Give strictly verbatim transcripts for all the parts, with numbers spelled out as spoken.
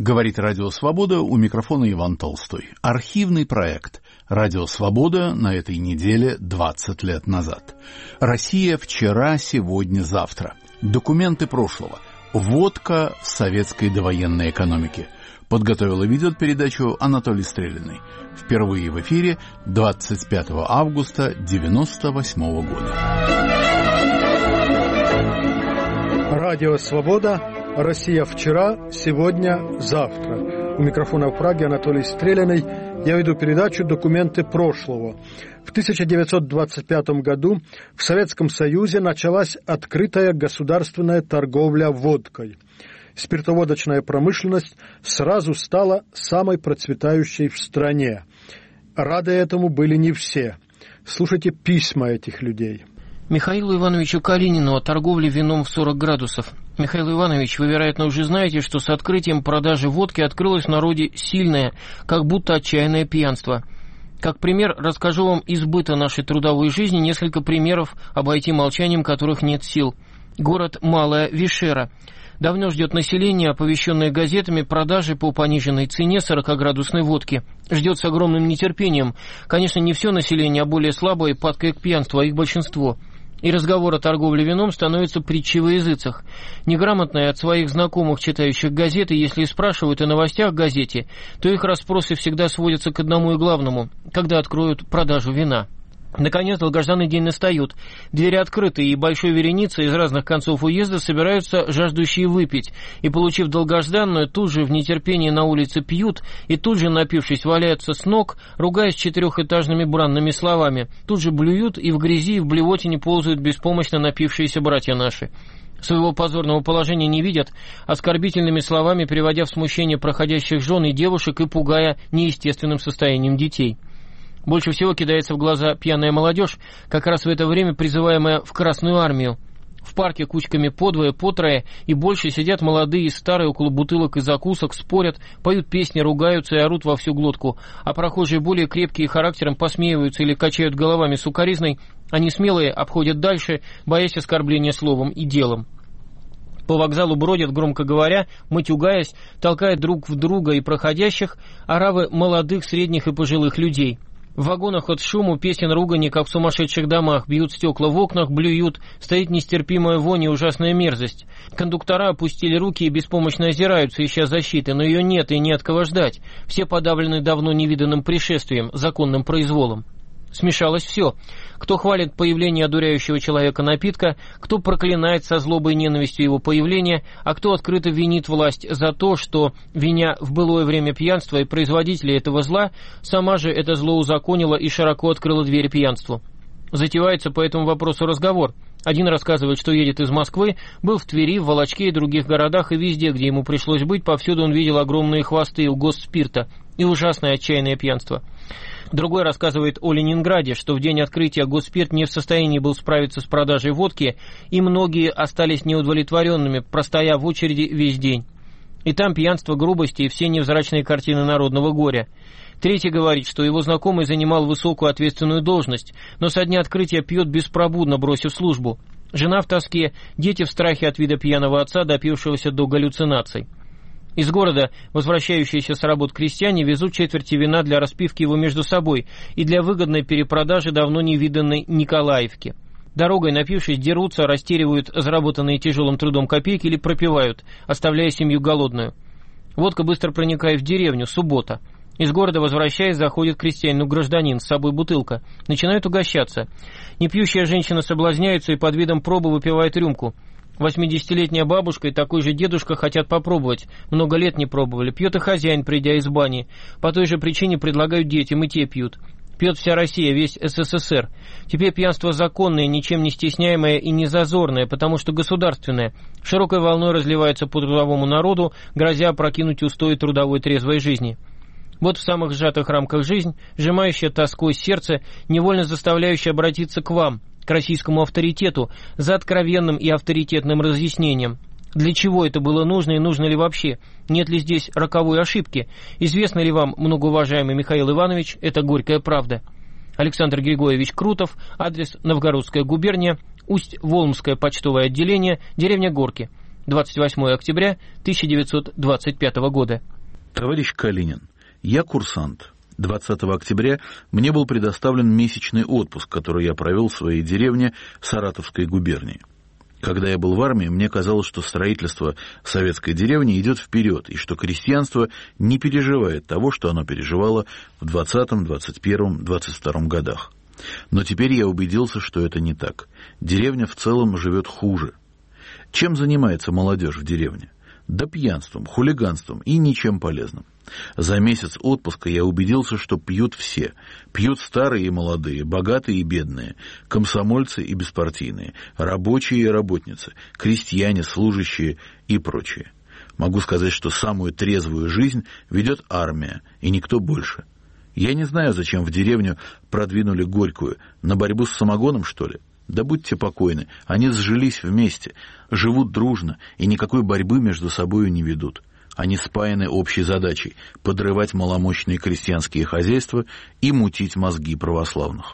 Говорит Радио Свобода, у микрофона Иван Толстой. Архивный проект «Радио Свобода» на этой неделе двадцать лет назад. Россия вчера, сегодня, завтра. Документы прошлого. Водка в советской довоенной экономике. Подготовил и ведет передачу Анатолий Стрелиный. Впервые в эфире двадцать пятого августа девяносто восьмого года. Радио Свобода. Россия вчера, сегодня, завтра. У микрофона в Праге Анатолий Стрелиный. Я веду передачу «Документы прошлого». В тысяча девятьсот двадцать пятом году в Советском Союзе началась открытая государственная торговля водкой. Спиртоводочная промышленность сразу стала самой процветающей в стране. Рады этому были не все. Слушайте письма этих людей. Михаилу Ивановичу Калинину о торговле вином в сорок градусов. Михаил Иванович, вы, вероятно, уже знаете, что с открытием продажи водки открылось в народе сильное, как будто отчаянное пьянство. Как пример, расскажу вам из быта нашей трудовой жизни несколько примеров, обойти молчанием которых нет сил. Город Малая Вишера. Давно ждет население, оповещенное газетами, продажи по пониженной цене сорокаградусной водки. Ждет с огромным нетерпением. Конечно, не все население, а более слабое, падкое к пьянству, а их большинство. И разговор о торговле вином становится притчей во языцах. Неграмотные от своих знакомых, читающих газеты, если и спрашивают о новостях в газете, то их расспросы всегда сводятся к одному и главному – когда откроют продажу вина. Наконец, долгожданный день настает. Двери открыты, и большой вереницей из разных концов уезда собираются жаждущие выпить, и, получив долгожданную, тут же в нетерпении на улице пьют, и тут же, напившись, валяются с ног, ругаясь четырехэтажными бранными словами, тут же блюют, и в грязи, и в блевотине ползают беспомощно напившиеся братья наши. Своего позорного положения не видят, оскорбительными словами приводя в смущение проходящих жен и девушек и пугая неестественным состоянием детей. Больше всего кидается в глаза пьяная молодежь, как раз в это время призываемая в Красную армию. В парке кучками по двое, по трое и больше сидят молодые и старые около бутылок и закусок, спорят, поют песни, ругаются и орут во всю глотку, а прохожие более крепкие характером посмеиваются или качают головами сукоризной, а несмелые обходят дальше, боясь оскорбления словом и делом. По вокзалу бродят, громко говоря, матюгаясь, толкая друг в друга и проходящих, оравы молодых, средних и пожилых людей. В вагонах от шуму, песен, ругани, как в сумасшедших домах, бьют стекла в окнах, блюют, стоит нестерпимая вонь и ужасная мерзость. Кондуктора опустили руки и беспомощно озираются, ища защиты, но ее нет и не от кого ждать. Все подавлены давно невиданным пришествием, законным произволом. Смешалось все. Кто хвалит появление одуряющего человека напитка, кто проклинает со злобой и ненавистью его появление, а кто открыто винит власть за то, что, виня в былое время пьянства и производителей этого зла, сама же это зло узаконила и широко открыла двери пьянству. Затевается по этому вопросу разговор. Один рассказывает, что едет из Москвы, был в Твери, в Волочке и других городах, и везде, где ему пришлось быть, повсюду он видел огромные хвосты у госспирта и ужасное отчаянное пьянство. Другой рассказывает о Ленинграде, что в день открытия Госпирт не в состоянии был справиться с продажей водки, и многие остались неудовлетворенными, простояв в очереди весь день. И там пьянство, грубости и все невзрачные картины народного горя. Третий говорит, что его знакомый занимал высокую ответственную должность, но со дня открытия пьет беспробудно, бросив службу. Жена в тоске, дети в страхе от вида пьяного отца, допившегося до галлюцинаций. Из города возвращающиеся с работ крестьяне везут четверти вина для распивки его между собой и для выгодной перепродажи давно невиданной Николаевки. Дорогой, напившись, дерутся, растеривают заработанные тяжелым трудом копейки или пропивают, оставляя семью голодную. Водка быстро проникает в деревню, суббота. Из города, возвращаясь, заходит к крестьянину гражданин, с собой бутылка. Начинают угощаться. Непьющая женщина соблазняется и под видом пробы выпивает рюмку. Восьмидесятилетняя бабушка и такой же дедушка хотят попробовать. Много лет не пробовали. Пьет и хозяин, придя из бани. По той же причине предлагают детям, и те пьют. Пьет вся Россия, весь СССР. Теперь пьянство законное, ничем не стесняемое и не зазорное, потому что государственное. Широкой волной разливается по трудовому народу, грозя опрокинуть устои трудовой трезвой жизни. Вот в самых сжатых рамках жизнь, сжимающая тоской сердце, невольно заставляющая обратиться к вам, к российскому авторитету, за откровенным и авторитетным разъяснением. Для чего это было нужно и нужно ли вообще? Нет ли здесь роковой ошибки? Известно ли вам, многоуважаемый Михаил Иванович, это горькая правда? Александр Григорьевич Крутов, адрес Новгородская губерния, Усть-Волмское почтовое отделение, деревня Горки. двадцать восьмое октября тысяча девятьсот двадцать пятого года. Товарищ Калинин, я курсант. двадцатого октября мне был предоставлен месячный отпуск, который я провел в своей деревне Саратовской губернии. Когда я был в армии, мне казалось, что строительство советской деревни идет вперед, и что крестьянство не переживает того, что оно переживало в двадцатом, двадцать первом, двадцать втором годах. Но теперь я убедился, что это не так. Деревня в целом живет хуже. Чем занимается молодежь в деревне? Да пьянством, хулиганством и ничем полезным. За месяц отпуска я убедился, что пьют все. Пьют старые и молодые, богатые и бедные, комсомольцы и беспартийные, рабочие и работницы, крестьяне, служащие и прочие. Могу сказать, что самую трезвую жизнь ведет армия, и никто больше. Я не знаю, зачем в деревню продвинули Горькую. На борьбу с самогоном, что ли? Да будьте покойны, они сжились вместе, живут дружно и никакой борьбы между собою не ведут. Они спаяны общей задачей – подрывать маломощные крестьянские хозяйства и мутить мозги православных.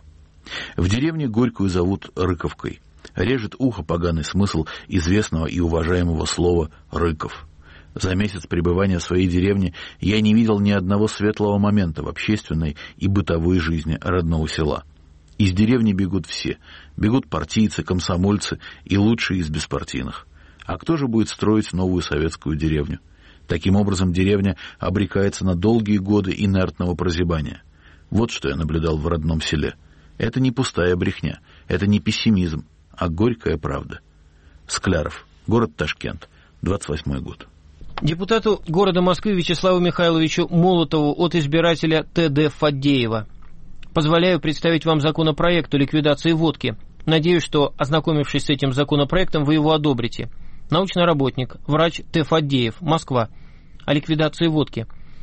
В деревне Горькую зовут Рыковкой. Режет ухо поганый смысл известного и уважаемого слова «рыков». За месяц пребывания в своей деревне я не видел ни одного светлого момента в общественной и бытовой жизни родного села. Из деревни бегут все. Бегут партийцы, комсомольцы и лучшие из беспартийных. А кто же будет строить новую советскую деревню? Таким образом, деревня обрекается на долгие годы инертного прозябания. Вот что я наблюдал в родном селе. Это не пустая брехня, это не пессимизм, а горькая правда. Скляров, город Ташкент, двадцать восьмой год. Депутату города Москвы Вячеславу Михайловичу Молотову от избирателя Т Д Фаддеева. Позволяю представить вам законопроект о ликвидации водки. Надеюсь, что, ознакомившись с этим законопроектом, вы его одобрите. Научный работник, врач Т. Фаддеев, Москва. О ликвидации водки.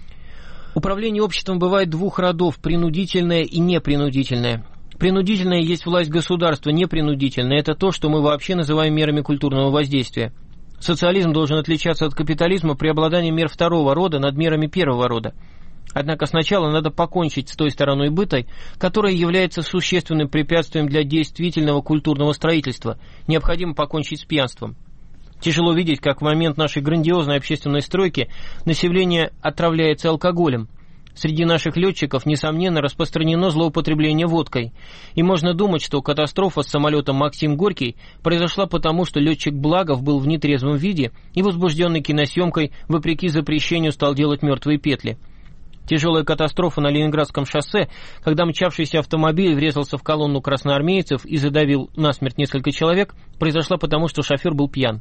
Управление обществом бывает двух родов – принудительное и непринудительное. Принудительное есть власть государства, непринудительное – это то, что мы вообще называем мерами культурного воздействия. Социализм должен отличаться от капитализма преобладанием мер второго рода над мерами первого рода. Однако сначала надо покончить с той стороной быта, которая является существенным препятствием для действительного культурного строительства. Необходимо покончить с пьянством. Тяжело видеть, как в момент нашей грандиозной общественной стройки население отравляется алкоголем. Среди наших летчиков, несомненно, распространено злоупотребление водкой. И можно думать, что катастрофа с самолетом «Максим Горький» произошла потому, что летчик Благов был в нетрезвом виде и, возбужденный киносъемкой, вопреки запрещению стал делать мертвые петли. Тяжелая катастрофа на Ленинградском шоссе, когда мчавшийся автомобиль врезался в колонну красноармейцев и задавил насмерть несколько человек, произошла потому, что шофер был пьян.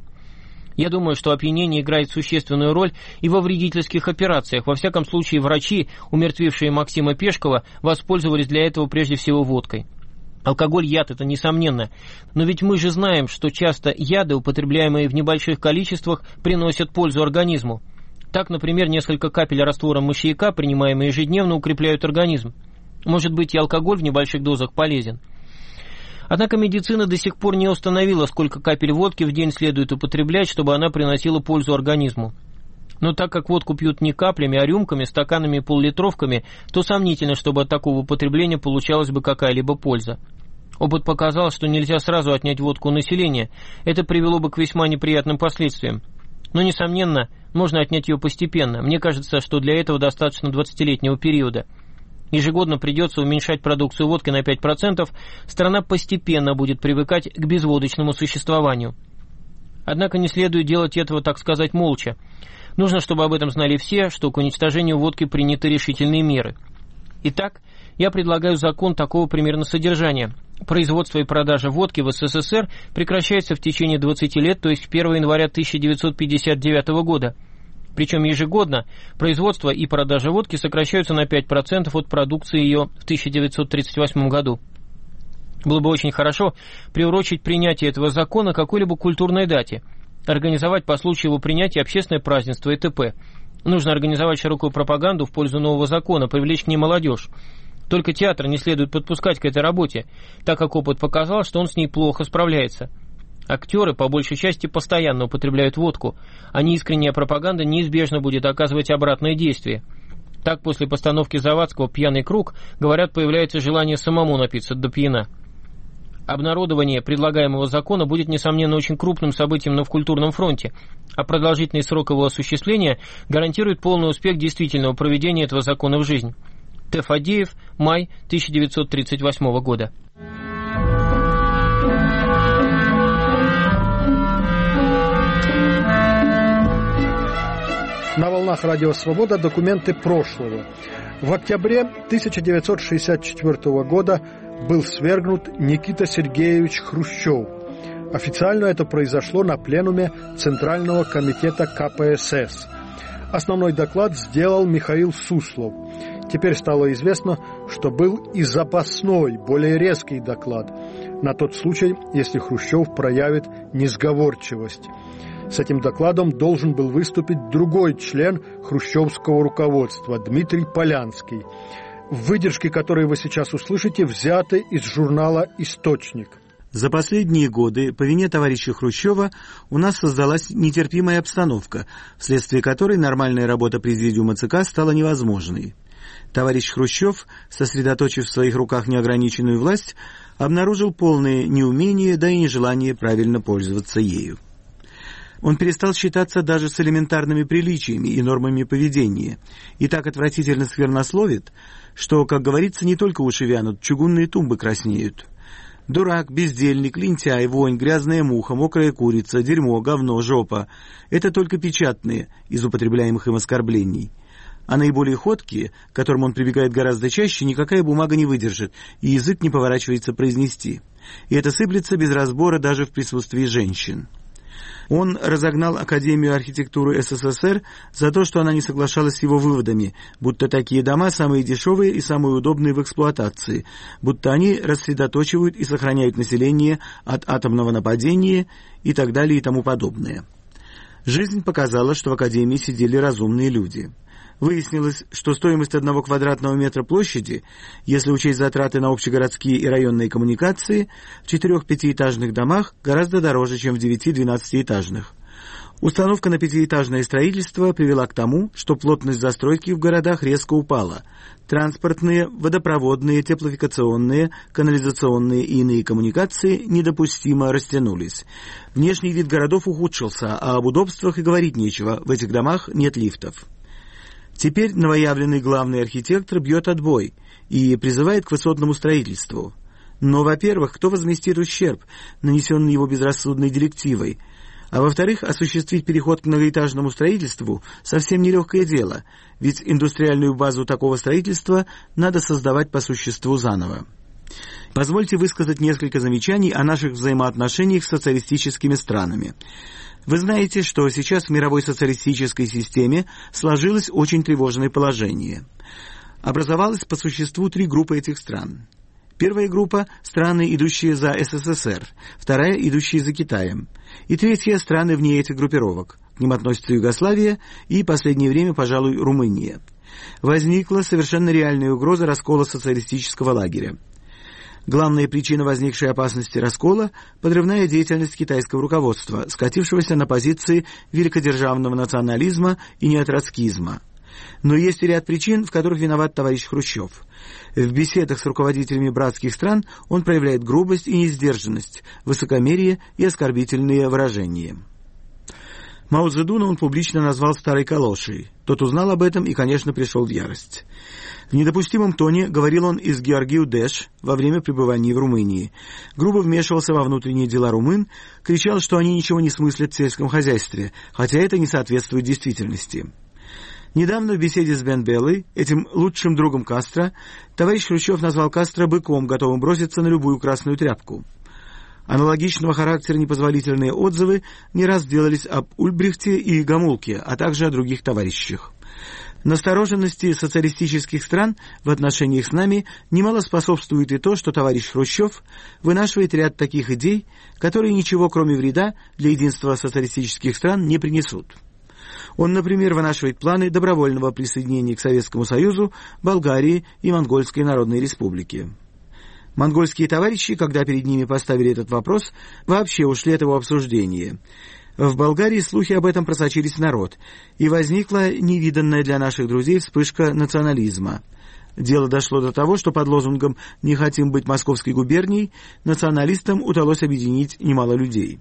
Я думаю, что опьянение играет существенную роль и во вредительских операциях. Во всяком случае, врачи, умертвившие Максима Пешкова, воспользовались для этого прежде всего водкой. Алкоголь – яд, это несомненно. Но ведь мы же знаем, что часто яды, употребляемые в небольших количествах, приносят пользу организму. Так, например, несколько капель раствора мышьяка, принимаемые ежедневно, укрепляют организм. Может быть, и алкоголь в небольших дозах полезен. Однако медицина до сих пор не установила, сколько капель водки в день следует употреблять, чтобы она приносила пользу организму. Но так как водку пьют не каплями, а рюмками, стаканами и поллитровками, то сомнительно, чтобы от такого употребления получалась бы какая-либо польза. Опыт показал, что нельзя сразу отнять водку у населения. Это привело бы к весьма неприятным последствиям. Но, несомненно, можно отнять ее постепенно. Мне кажется, что для этого достаточно двадцатилетнего периода. Ежегодно придется уменьшать продукцию водки на пять процентов, страна постепенно будет привыкать к безводочному существованию. Однако не следует делать этого, так сказать, молча. Нужно, чтобы об этом знали все, что к уничтожению водки приняты решительные меры. Итак, я предлагаю закон такого примерно содержания. Производство и продажа водки в СССР прекращается в течение двадцати лет, то есть с первого января тысяча девятьсот пятьдесят девятого года. Причем ежегодно производство и продажа водки сокращаются на пять процентов от продукции ее в тысяча девятьсот тридцать восьмом году. Было бы очень хорошо приурочить принятие этого закона к какой-либо культурной дате, организовать по случаю его принятия общественное празднество и т.п. Нужно организовать широкую пропаганду в пользу нового закона, привлечь к ней молодежь. Только театр не следует подпускать к этой работе, так как опыт показал, что он с ней плохо справляется. Актеры, по большей части, постоянно употребляют водку, а неискренняя пропаганда неизбежно будет оказывать обратное действие. Так, после постановки Завадского «Пьяный круг», говорят, появляется желание самому напиться до пьяна. Обнародование предлагаемого закона будет, несомненно, очень крупным событием на в культурном фронте, а продолжительный срок его осуществления гарантирует полный успех действительного проведения этого закона в жизнь. Т. Фадеев, май тысяча девятьсот тридцать восьмого года. На волнах Радио Свобода документы прошлого. В октябре тысяча девятьсот шестьдесят четвёртого года был свергнут Никита Сергеевич Хрущев. Официально это произошло на пленуме Центрального комитета ка пэ эс эс. Основной доклад сделал Михаил Суслов. Теперь стало известно, что был и запасной, более резкий доклад, на тот случай, если Хрущев проявит несговорчивость. С этим докладом должен был выступить другой член хрущевского руководства, Дмитрий Полянский. Выдержки, которые вы сейчас услышите, взяты из журнала «Источник». За последние годы по вине товарища Хрущева у нас создалась нетерпимая обстановка, вследствие которой нормальная работа президиума ЦК стала невозможной. Товарищ Хрущев, сосредоточив в своих руках неограниченную власть, обнаружил полное неумение, да и нежелание правильно пользоваться ею. Он перестал считаться даже с элементарными приличиями и нормами поведения, и так отвратительно сквернословит, что, как говорится, не только уши вянут, чугунные тумбы краснеют. Дурак, бездельник, лентяй, вонь, грязная муха, мокрая курица, дерьмо, говно, жопа — это только печатные из употребляемых им оскорблений. А наиболее ходкие, к которым он прибегает гораздо чаще, никакая бумага не выдержит, и язык не поворачивается произнести. И это сыплется без разбора даже в присутствии женщин. Он разогнал Академию архитектуры эс эс эс эр за то, что она не соглашалась с его выводами, будто такие дома самые дешевые и самые удобные в эксплуатации, будто они рассредоточивают и сохраняют население от атомного нападения и так далее и тому подобное. Жизнь показала, что в Академии сидели разумные люди. Выяснилось, что стоимость одного квадратного метра площади, если учесть затраты на общегородские и районные коммуникации, в четырех-пятиэтажных домах гораздо дороже, чем в девяти-двенадцатиэтажных. Установка на пятиэтажное строительство привела к тому, что плотность застройки в городах резко упала. Транспортные, водопроводные, теплофикационные, канализационные и иные коммуникации недопустимо растянулись. Внешний вид городов ухудшился, а об удобствах и говорить нечего, в этих домах нет лифтов. Теперь новоявленный главный архитектор бьет отбой и призывает к высотному строительству. Но, во-первых, кто возместит ущерб, нанесенный его безрассудной директивой? А во-вторых, осуществить переход к многоэтажному строительству совсем нелегкое дело, ведь индустриальную базу такого строительства надо создавать по существу заново. Позвольте высказать несколько замечаний о наших взаимоотношениях с социалистическими странами. Вы знаете, что сейчас в мировой социалистической системе сложилось очень тревожное положение. Образовалось по существу три группы этих стран. Первая группа – страны, идущие за эс эс эс эр, вторая – идущие за Китаем, и третья – страны вне этих группировок. К ним относятся Югославия и, в последнее время, пожалуй, Румыния. Возникла совершенно реальная угроза раскола социалистического лагеря. Главная причина возникшей опасности раскола – подрывная деятельность китайского руководства, скатившегося на позиции великодержавного национализма и неотроцкизма. Но есть и ряд причин, в которых виноват товарищ Хрущев. В беседах с руководителями братских стран он проявляет грубость и несдержанность, высокомерие и оскорбительные выражения. Мао Цзэдуна он публично назвал старой калошей. Тот узнал об этом и, конечно, пришел в ярость. В недопустимом тоне говорил он и с Георгию Дэш во время пребывания в Румынии. Грубо вмешивался во внутренние дела румын, кричал, что они ничего не смыслят в сельском хозяйстве, хотя это не соответствует действительности. Недавно в беседе с Бен Беллой, этим лучшим другом Кастро, товарищ Хрущев назвал Кастро быком, готовым броситься на любую красную тряпку. Аналогичного характера непозволительные отзывы не раз делались об Ульбрихте и Гомулке, а также о других товарищах. Настороженности социалистических стран в отношениях с нами немало способствует и то, что товарищ Хрущев вынашивает ряд таких идей, которые ничего, кроме вреда, для единства социалистических стран не принесут. Он, например, вынашивает планы добровольного присоединения к Советскому Союзу Болгарии и Монгольской Народной Республики. Монгольские товарищи, когда перед ними поставили этот вопрос, вообще ушли от его обсуждения. В Болгарии слухи об этом просочились в народ, и возникла невиданная для наших друзей вспышка национализма. Дело дошло до того, что под лозунгом «Не хотим быть московской губернией» националистам удалось объединить немало людей.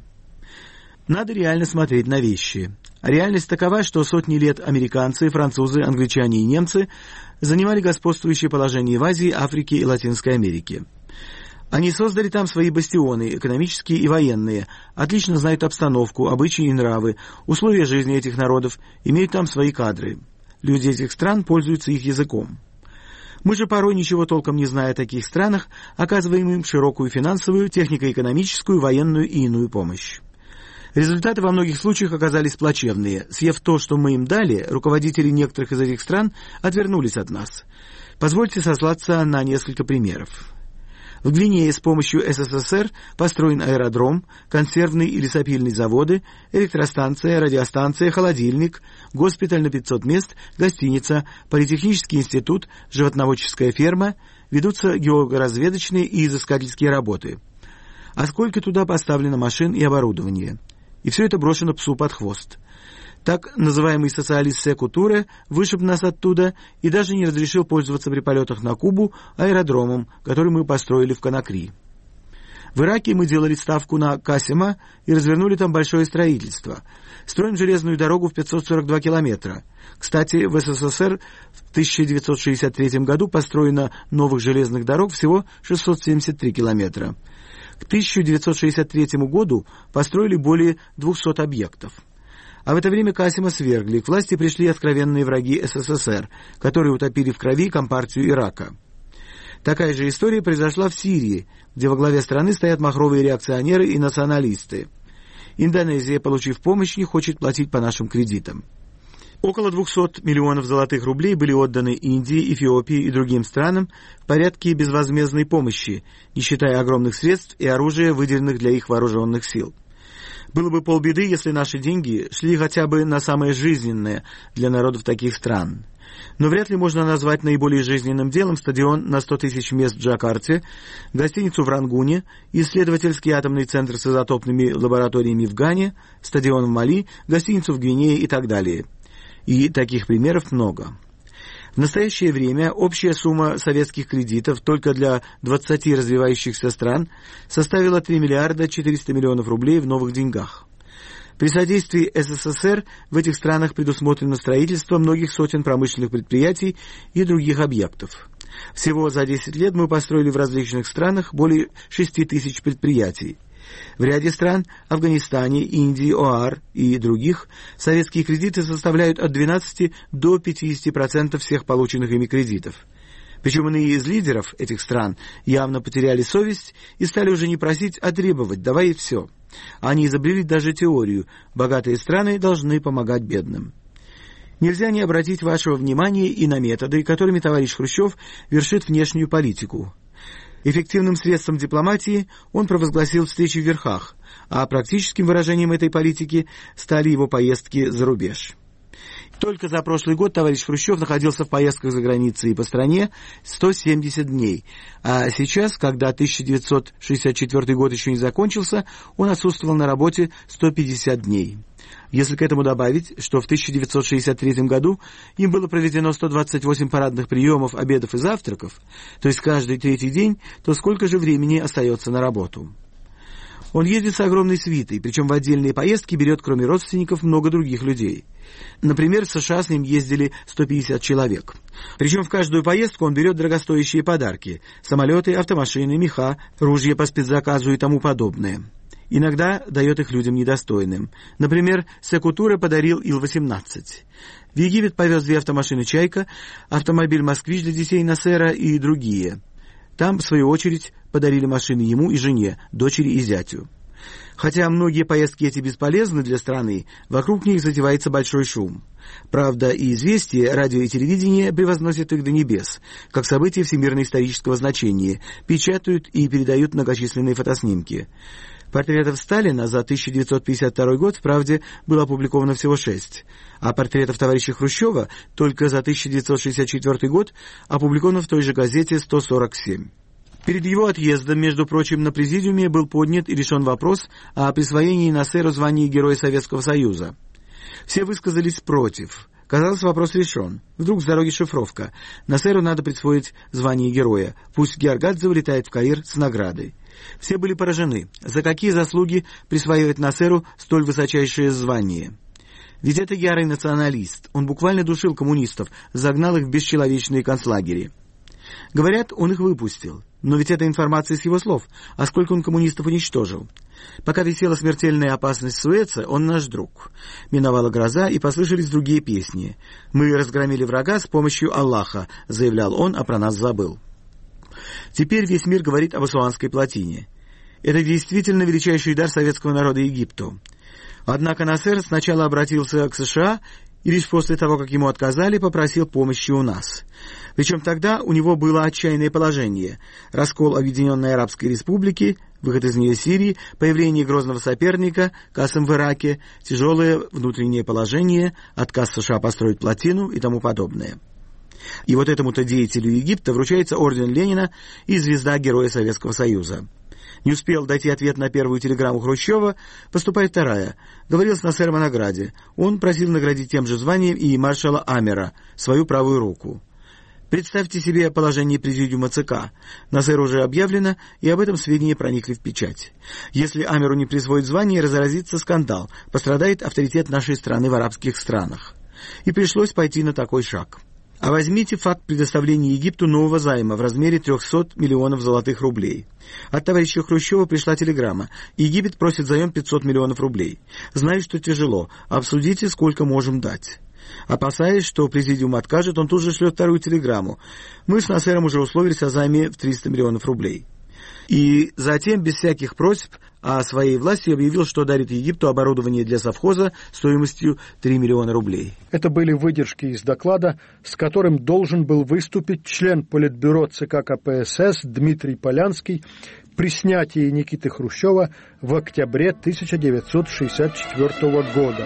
Надо реально смотреть на вещи. Реальность такова, что сотни лет американцы, французы, англичане и немцы занимали господствующее положение в Азии, Африке и Латинской Америке. Они создали там свои бастионы, экономические и военные, отлично знают обстановку, обычаи и нравы, условия жизни этих народов, имеют там свои кадры. Люди этих стран пользуются их языком. Мы же порой, ничего толком не зная о таких странах, оказываем им широкую финансовую, технико-экономическую, военную и иную помощь. Результаты во многих случаях оказались плачевные. Съев то, что мы им дали, руководители некоторых из этих стран отвернулись от нас. Позвольте сослаться на несколько примеров. В Гвинее с помощью СССР построен аэродром, консервные и лесопильные заводы, электростанция, радиостанция, холодильник, госпиталь на пятьсот мест, гостиница, политехнический институт, животноводческая ферма, ведутся геологоразведочные и изыскательские работы. А сколько туда поставлено машин и оборудования? И все это брошено псу под хвост. Так называемый социалист Секу Туре вышиб нас оттуда и даже не разрешил пользоваться при полетах на Кубу аэродромом, который мы построили в Конакри. В Ираке мы делали ставку на Касима и развернули там большое строительство. Строим железную дорогу в пятьсот сорок два километра. Кстати, в СССР в тысяча девятьсот шестьдесят третьем году построено новых железных дорог всего шестьсот семьдесят три километра. К тысяча девятьсот шестьдесят третьему году построили более двухсот объектов. А в это время Касима свергли, к власти пришли откровенные враги СССР, которые утопили в крови компартию Ирака. Такая же история произошла в Сирии, где во главе страны стоят махровые реакционеры и националисты. Индонезия, получив помощь, не хочет платить по нашим кредитам. Около двухсот миллионов золотых рублей были отданы Индии, Эфиопии и другим странам в порядке безвозмездной помощи, не считая огромных средств и оружия, выделенных для их вооруженных сил. Было бы полбеды, если наши деньги шли хотя бы на самое жизненное для народов таких стран. Но вряд ли можно назвать наиболее жизненным делом стадион на сто тысяч мест в Джакарте, гостиницу в Рангуне, исследовательский атомный центр с изотопными лабораториями в Гане, стадион в Мали, гостиницу в Гвинее и так далее. И таких примеров много. В настоящее время общая сумма советских кредитов только для двадцати развивающихся стран составила три миллиарда четыреста миллионов рублей в новых деньгах. При содействии СССР в этих странах предусмотрено строительство многих сотен промышленных предприятий и других объектов. Всего за десять лет мы построили в различных странах более шести тысяч предприятий. В ряде стран – Афганистане, Индии, ОАР и других – советские кредиты составляют от двенадцати до пятидесяти процентов всех полученных ими кредитов. Причем иные из лидеров этих стран явно потеряли совесть и стали уже не просить, а требовать «давай и все». Они изобрели даже теорию «богатые страны должны помогать бедным». Нельзя не обратить вашего внимания и на методы, которыми товарищ Хрущев вершит внешнюю политику. Эффективным средством дипломатии он провозгласил встречи в верхах, а практическим выражением этой политики стали его поездки за рубеж. Только за прошлый год товарищ Хрущев находился в поездках за границей и по стране сто семьдесят дней, а сейчас, когда тысяча девятьсот шестьдесят четвёртый год еще не закончился, он отсутствовал на работе сто пятьдесят дней. Если к этому добавить, что в тысяча девятьсот шестьдесят третьем году им было проведено сто двадцать восемь парадных приемов, обедов и завтраков, то есть каждый третий день, то сколько же времени остается на работу? Он ездит с огромной свитой, причем в отдельные поездки берет, кроме родственников, много других людей. Например, в США с ним ездили сто пятьдесят человек. Причем в каждую поездку он берет дорогостоящие подарки – самолеты, автомашины, меха, ружья по спецзаказу и тому подобное. Иногда дает их людям недостойным. Например, Секу Туре подарил Ил восемнадцать. В Египет повез две автомашины «Чайка», автомобиль «Москвич» для детей Насера и другие. Там, в свою очередь, подарили машины ему и жене, дочери и зятю. Хотя многие поездки эти бесполезны для страны, вокруг них затевается большой шум. Правда, и известия, радио и телевидение превозносят их до небес, как события всемирно-исторического значения, печатают и передают многочисленные фотоснимки. Портретов Сталина за тысяча девятьсот пятьдесят второй год, в «Правде», было опубликовано всего шесть, а портретов товарища Хрущева только за тысяча девятьсот шестьдесят четвёртый год опубликовано в той же газете сто сорок семь. Перед его отъездом, между прочим, на президиуме был поднят и решен вопрос о присвоении Насеру звания Героя Советского Союза. Все высказались против. Казалось, вопрос решен. Вдруг с дороги шифровка. Насеру надо присвоить звание героя. Пусть Георгадзе улетает в Каир с наградой. Все были поражены. За какие заслуги присваивать Насеру столь высочайшее звание? Ведь это ярый националист. Он буквально душил коммунистов, загнал их в бесчеловечные концлагеря. Говорят, он их выпустил. Но ведь это информация с его слов. А сколько он коммунистов уничтожил? Пока висела смертельная опасность Суэца, он наш друг. Миновала гроза, и послышались другие песни. «Мы разгромили врага с помощью Аллаха», — заявлял он, а про нас забыл. Теперь весь мир говорит об Асуанской плотине. Это действительно величайший дар советского народа Египту. Однако Насер сначала обратился к США и лишь после того, как ему отказали, попросил помощи у нас. Причем тогда у него было отчаянное положение. Раскол Объединенной Арабской Республики, выход из нее Сирии, появление грозного соперника, Касым в Ираке, тяжелое внутреннее положение, отказ США построить плотину и тому подобное. И вот этому-то деятелю Египта вручается орден Ленина и звезда Героя Советского Союза. Не успел дойти ответ на первую телеграмму Хрущева, поступает вторая. Говорил с Насером о награде. Он просил наградить тем же званием и маршала Амера, свою правую руку. Представьте себе положение президиума ЦК. Насер уже объявлено, и об этом сведения проникли в печать. Если Амеру не присвоить звание, разразится скандал, пострадает авторитет нашей страны в арабских странах. И пришлось пойти на такой шаг. А возьмите факт предоставления Египту нового займа в размере триста миллионов золотых рублей. От товарища Хрущева пришла телеграмма. Египет просит заем пятьсот миллионов рублей. Знаю, что тяжело. Обсудите, сколько можем дать. Опасаясь, что президиум откажет, он тут же шлет вторую телеграмму. Мы с Насером уже условились о займе в триста миллионов рублей. И затем, без всяких просьб, о своей власти объявил, что дарит Египту оборудование для совхоза стоимостью три миллиона рублей. Это были выдержки из доклада, с которым должен был выступить член Политбюро ЦК КПСС Дмитрий Полянский при снятии Никиты Хрущева в октябре тысяча девятьсот шестьдесят четвёртого года.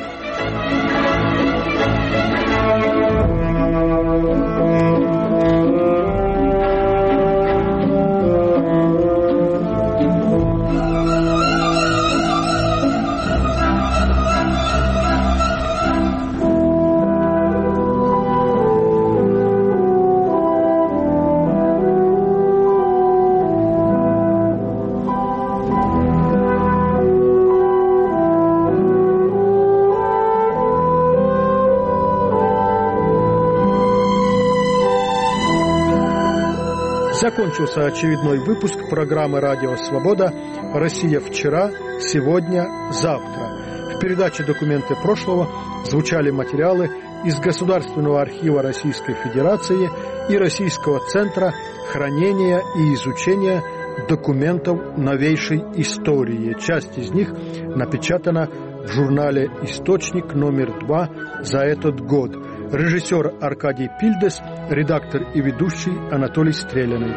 Закончился очередной выпуск программы «Радио Свобода. Россия вчера, сегодня, завтра». В передаче «Документы прошлого» звучали материалы из Государственного архива Российской Федерации и Российского центра хранения и изучения документов новейшей истории. Часть из них напечатана в журнале «Источник» номер два за этот год. Режиссер Аркадий Пильдес, редактор и ведущий Анатолий Стреляный.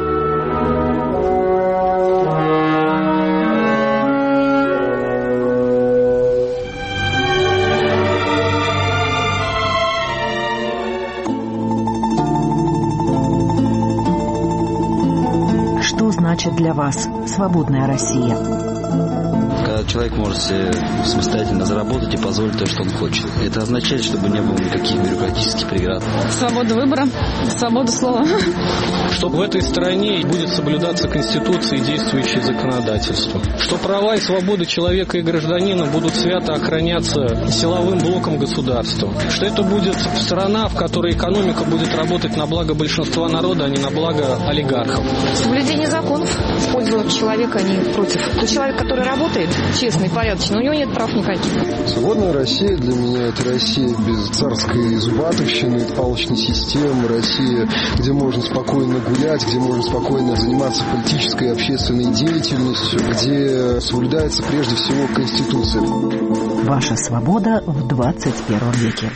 Что значит для вас свободная Россия? Когда человек может себе самостоятельно заработать и позволить то, что он хочет. Это означает, чтобы не было никаких бюрократических преград. Свобода выбора, свобода слова. Чтобы в этой стране будет соблюдаться Конституция и действующее законодательство. Что права и свободы человека и гражданина будут свято охраняться силовым блоком государства. Что это будет страна, в которой экономика будет работать на благо большинства народа, а не на благо олигархов. Соблюдение законов в пользу человека, а не против. Тот человек, который работает честно и порядочно, у него нет прав никаких. Свободная Россия для меня — это Россия без царской зубатовщины, палочной системы, Россия, где можно спокойно гулять, где можно спокойно заниматься политической и общественной деятельностью, где соблюдается прежде всего Конституция. Ваша свобода в двадцать первом веке.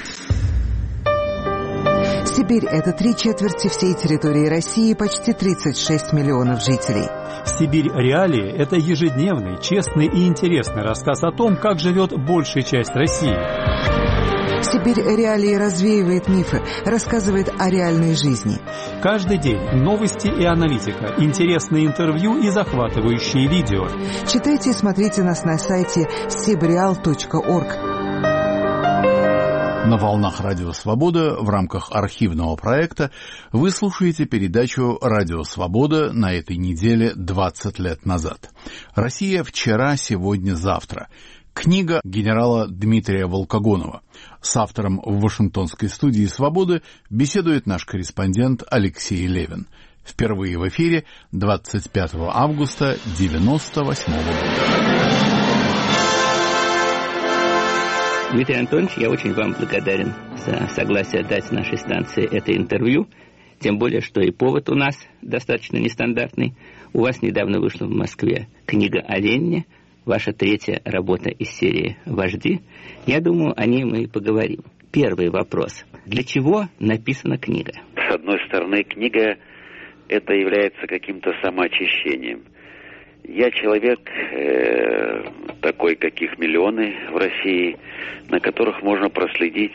Сибирь – это три четверти всей территории России, почти тридцать шесть миллионов жителей. «Сибирь. Реалии» – это ежедневный, честный и интересный рассказ о том, как живет большая часть России. «Сибирь. Реалии» развеивает мифы, рассказывает о реальной жизни. Каждый день новости и аналитика, интересные интервью и захватывающие видео. Читайте и смотрите нас на сайте сибреал точка орг. На волнах Радио Свобода в рамках архивного проекта вы слушаете передачу «Радио Свобода» на этой неделе двадцать лет назад. «Россия вчера, сегодня, завтра». Книга генерала Дмитрия Волкогонова. С автором в Вашингтонской студии «Свободы» беседует наш корреспондент Алексей Левин. Впервые в эфире двадцать пятого августа девяносто восьмого года. Дмитрий Анатольевич, я очень вам благодарен за согласие дать нашей станции это интервью. Тем более, что и повод у нас достаточно нестандартный. У вас недавно вышла в Москве книга о Ленине, ваша третья работа из серии «Вожди». Я думаю, о ней мы и поговорим. Первый вопрос. Для чего написана книга? С одной стороны, книга это является каким-то самоочищением. Я человек э, такой, каких миллионы в России, на которых можно проследить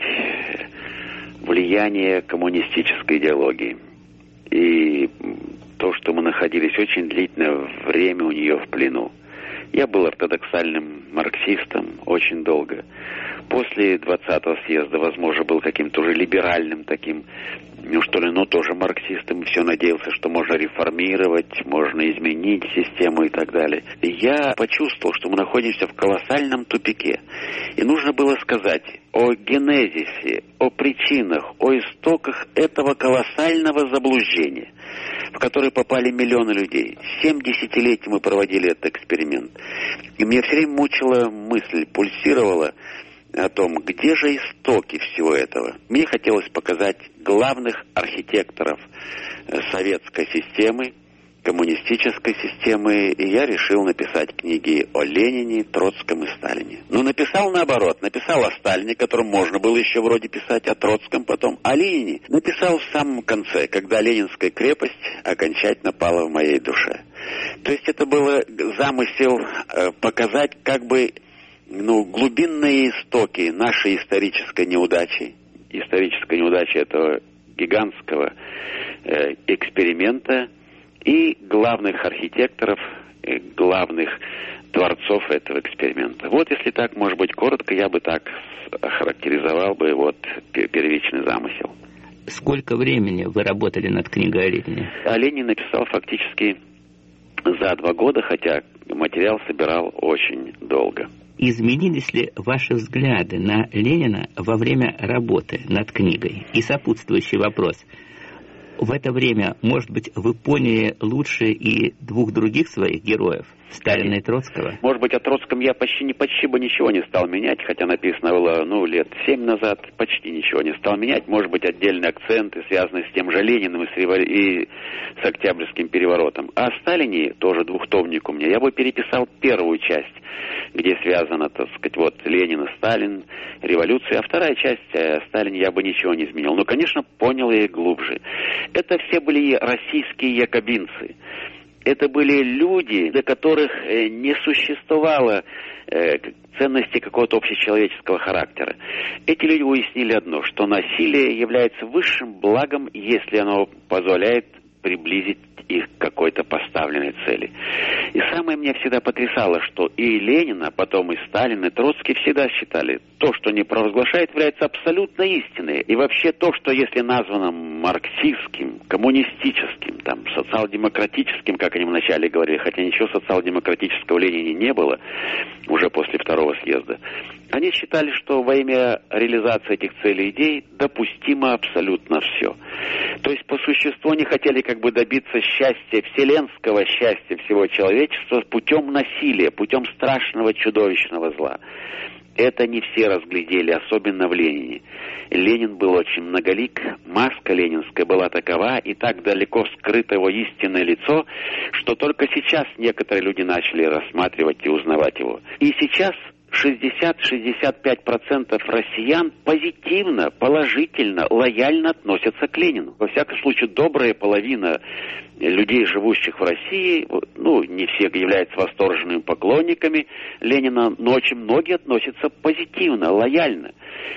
влияние коммунистической идеологии. И то, что мы находились очень длительное время у нее в плену. Я был ортодоксальным марксистом очень долго. После двадцатого съезда, возможно, был каким-то уже либеральным таким, ну что ли, ну тоже марксистом. Все надеялся, что можно реформировать, можно изменить систему и так далее. И я почувствовал, что мы находимся в колоссальном тупике. И нужно было сказать о генезисе, о причинах, о истоках этого колоссального заблуждения, в который попали миллионы людей. Семь десятилетий мы проводили этот эксперимент. И мне все время мучила мысль, пульсировала о том, где же истоки всего этого. Мне хотелось показать главных архитекторов советской системы, коммунистической системы, и я решил написать книги о Ленине, Троцком и Сталине. Но написал наоборот, написал о Сталине, которым можно было еще вроде писать, о Троцком потом, о Ленине написал в самом конце, когда Ленинская крепость окончательно пала в моей душе. То есть это было замысел э, показать как бы ну, глубинные истоки нашей исторической неудачи, исторической неудачи этого гигантского э, эксперимента, и главных архитекторов, главных творцов этого эксперимента. Вот если так, может быть, коротко, я бы так охарактеризовал бы вот первичный замысел. Сколько времени вы работали над книгой о Ленине? О Ленине написал фактически за два года, хотя материал собирал очень долго. Изменились ли ваши взгляды на Ленина во время работы над книгой? И сопутствующий вопрос. В это время, может быть, вы поняли лучше и двух других своих героев, Сталина и Троцкого? Может быть, о Троцком я почти, не, почти бы ничего не стал менять, хотя написано было, ну, лет семь назад, почти ничего не стал менять. Может быть, отдельные акценты, связанные с тем же Лениным и с, револю... и с Октябрьским переворотом. А о Сталине, тоже двухтомник у меня, я бы переписал первую часть, где связано, так сказать, вот Ленин и Сталин, революция, а вторая часть о Сталине я бы ничего не изменил. Но, конечно, понял я их глубже. Это все были российские якобинцы. Это были люди, для которых не существовало ценности какого-то общечеловеческого характера. Эти люди уяснили одно, что насилие является высшим благом, если оно позволяет приблизить их к какой-то поставленной цели. И самое меня всегда потрясало, что и Ленин, а потом и Сталин, и Троцкий всегда считали, то, что не провозглашает, является абсолютно истиной. И вообще то, что если названо марксистским, коммунистическим, там, социал-демократическим, как они вначале говорили, хотя ничего социал-демократического в Ленине не было, уже после второго съезда, они считали, что во имя реализации этих целей идей допустимо абсолютно все. То есть по существу они хотели как бы добиться счастья, вселенского счастья всего человечества путем насилия, путем страшного чудовищного зла. Это не все разглядели, особенно в Ленине. Ленин был очень многолик, маска ленинская была такова, и так далеко скрыто его истинное лицо, что только сейчас некоторые люди начали рассматривать и узнавать его. И сейчас шестьдесят-шестьдесят пять процентов россиян позитивно, положительно, лояльно относятся к Ленину. Во всяком случае, добрая половина людей, живущих в России, ну, не все являются восторженными поклонниками Ленина, но очень многие относятся позитивно, лояльно.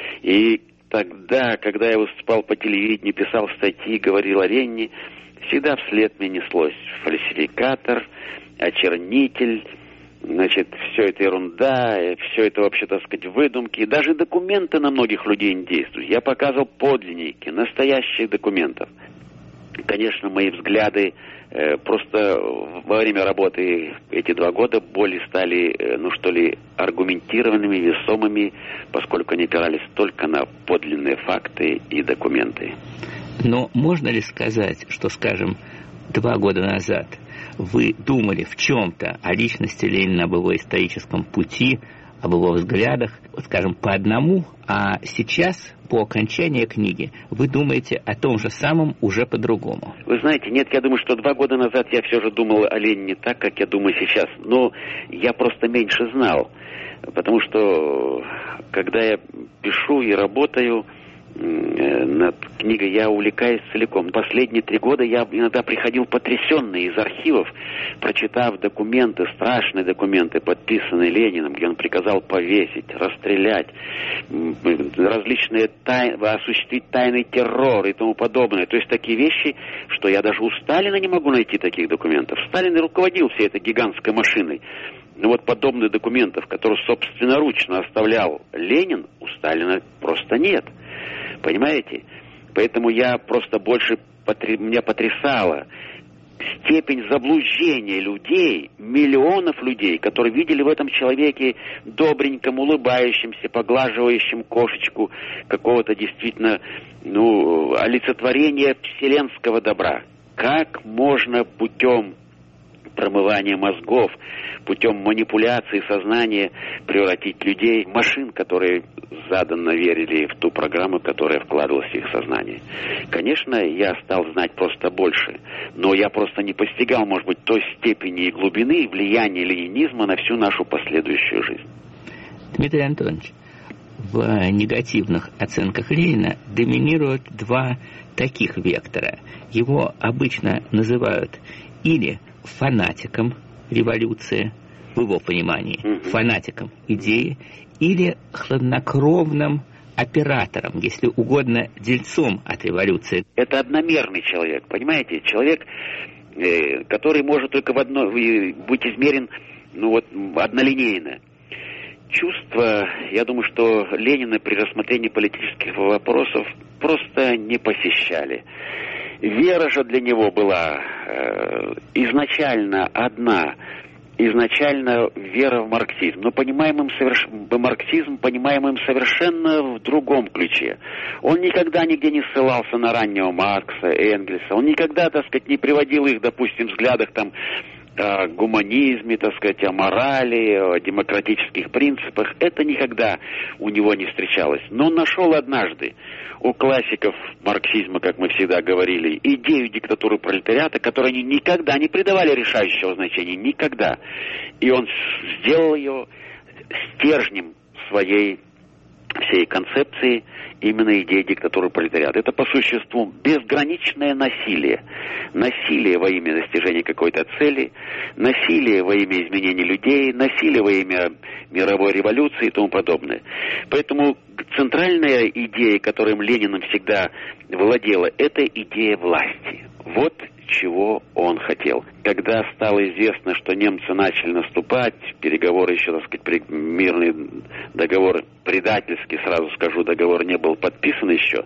И тогда, когда я выступал по телевидению, писал статьи, говорил о Ленине, всегда вслед мне неслось фальсификатор, очернитель, значит, все это ерунда, все это вообще, так сказать, выдумки. Даже документы на многих людей не действуют. Я показывал подлинники, настоящих документов. Конечно, мои взгляды э, просто во время работы эти два года более стали, э, ну что ли, аргументированными, весомыми, поскольку они опирались только на подлинные факты и документы. Но можно ли сказать, что, скажем, два года назад вы думали в чем-то о личности Ленина, об его историческом пути, об его взглядах, вот, скажем, по одному, а сейчас, по окончании книги, вы думаете о том же самом уже по-другому? Вы знаете, нет, я думаю, что два года назад я все же думал о Ленине так, как я думаю сейчас. Но я просто меньше знал, потому что, когда я пишу и работаю над книгой, я увлекаюсь целиком. Последние три года я иногда приходил потрясенный из архивов, прочитав документы, страшные документы, подписанные Лениным, где он приказал повесить, расстрелять, различные тайны, осуществить тайный террор и тому подобное. То есть такие вещи, что я даже у Сталина не могу найти таких документов. Сталин руководил всей этой гигантской машиной. Но вот подобных документов, которые собственноручно оставлял Ленин, у Сталина просто нет. Понимаете? Поэтому я просто больше, меня потрясала степень заблуждения людей, миллионов людей, которые видели в этом человеке добреньком, улыбающимся, поглаживающим кошечку какого-то действительно, ну, олицетворения вселенского добра. Как можно путем промывания мозгов, путем манипуляции сознания превратить людей в машин, которые заданно верили в ту программу, которая вкладывалась в их сознание. Конечно, я стал знать просто больше, но я просто не постигал, может быть, той степени и глубины влияния ленинизма на всю нашу последующую жизнь. Дмитрий Анатольевич, в негативных оценках Ленина доминируют два таких вектора. Его обычно называют или фанатиком революции, в его понимании, mm-hmm. фанатиком идеи, или хладнокровным оператором, если угодно, дельцом от революции. Это одномерный человек, понимаете? Человек, э, который может только в одно, быть измерен, ну вот, однолинейно. Чувства, я думаю, что Ленина при рассмотрении политических вопросов просто не посещали. Вера же для него была э, изначально одна, изначально вера в марксизм, но понимаемым соверш... марксизм, понимаемым совершенно в другом ключе. Он никогда нигде не ссылался на раннего Маркса, Энгельса, он никогда, так сказать, не приводил их, допустим, в взглядах там о гуманизме, так сказать, о морали, о демократических принципах. Это никогда у него не встречалось. Но он нашел однажды у классиков марксизма, как мы всегда говорили, идею диктатуры пролетариата, которой они никогда не придавали решающего значения, никогда. И он сделал ее стержнем своей всей концепции, именно идеи диктатуры пролетариата. Это по существу безграничное насилие. Насилие во имя достижения какой-то цели, насилие во имя изменения людей, насилие во имя мировой революции и тому подобное. Поэтому центральная идея, которой Лениным всегда владела, это идея власти. Вот чего он хотел. Когда стало известно, что немцы начали наступать, переговоры еще, так сказать, мирный договор предательский, сразу скажу, договор не был подписан еще,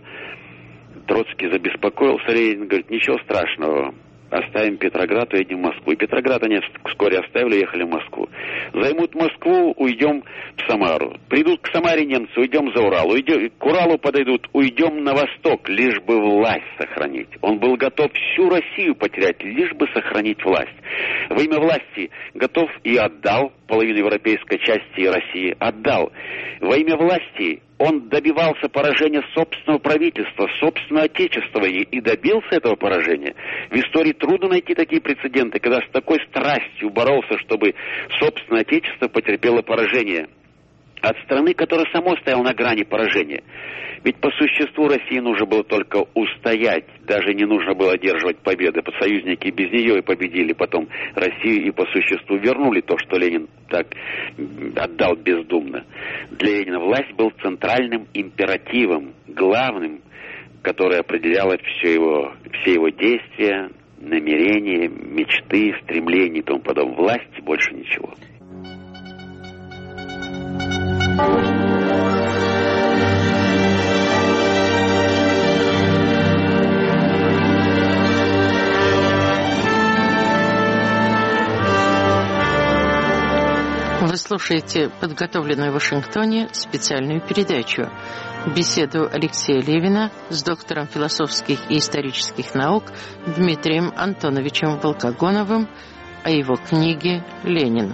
Троцкий забеспокоился, Ленин говорит, ничего страшного, оставим Петроград, уедем в Москву. И Петроград они вскоре оставили, ехали в Москву. Займут Москву, уйдем в Самару. Придут к Самаре немцы, уйдем за Урал. Уйдем, к Уралу подойдут, уйдем на восток, лишь бы власть сохранить. Он был готов всю Россию потерять, лишь бы сохранить власть. Во имя власти готов и отдал половину европейской части России. Отдал. Во имя власти он добивался поражения собственного правительства, собственного отечества, и, и добился этого поражения. В истории трудно найти такие прецеденты, когда с такой страстью боролся, чтобы собственное отечество потерпело поражение от страны, которая само стояла на грани поражения. Ведь по существу России нужно было только устоять, даже не нужно было одерживать победы. Союзники без нее и победили потом Россию и по существу вернули то, что Ленин так отдал бездумно. Для Ленина власть был центральным императивом, главным, которое определяло все его, все его действия, намерения, мечты, стремления и тому подобное. Власть, больше ничего. Вы слушаете подготовленную в Вашингтоне специальную передачу, беседу Алексея Левина с доктором философских и исторических наук Дмитрием Антоновичем Волкогоновым о его книге «Ленин».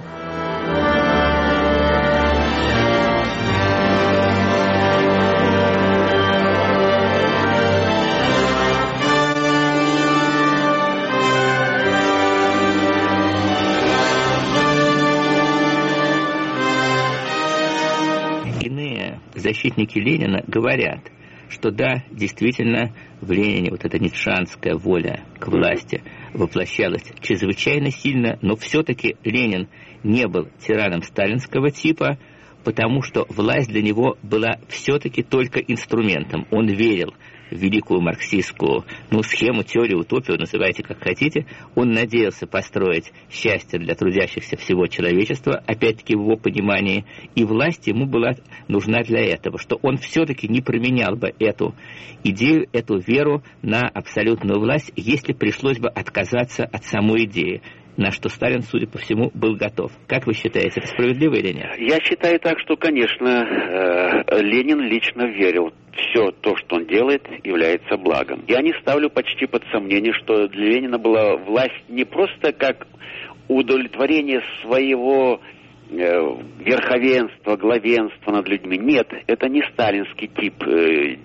Защитники Ленина говорят, что да, действительно, в Ленине вот эта ницшанская воля к власти воплощалась чрезвычайно сильно, но все-таки Ленин не был тираном сталинского типа, потому что власть для него была все-таки только инструментом. Он верил в великую марксистскую, ну, схему, теорию, утопию, называйте как хотите. Он надеялся построить счастье для трудящихся всего человечества, опять-таки в его понимании, и власть ему была нужна для этого, что он все-таки не променял бы эту идею, эту веру на абсолютную власть, если пришлось бы отказаться от самой идеи, на что Сталин, судя по всему, был готов. Как вы считаете, это справедливо или нет? Я считаю так, что, конечно, э, Ленин лично верил. Все то, что он делает, является благом. Я не ставлю почти под сомнение, что для Ленина была власть не просто как удовлетворение своего э, верховенства, главенства над людьми. Нет, это не сталинский тип э,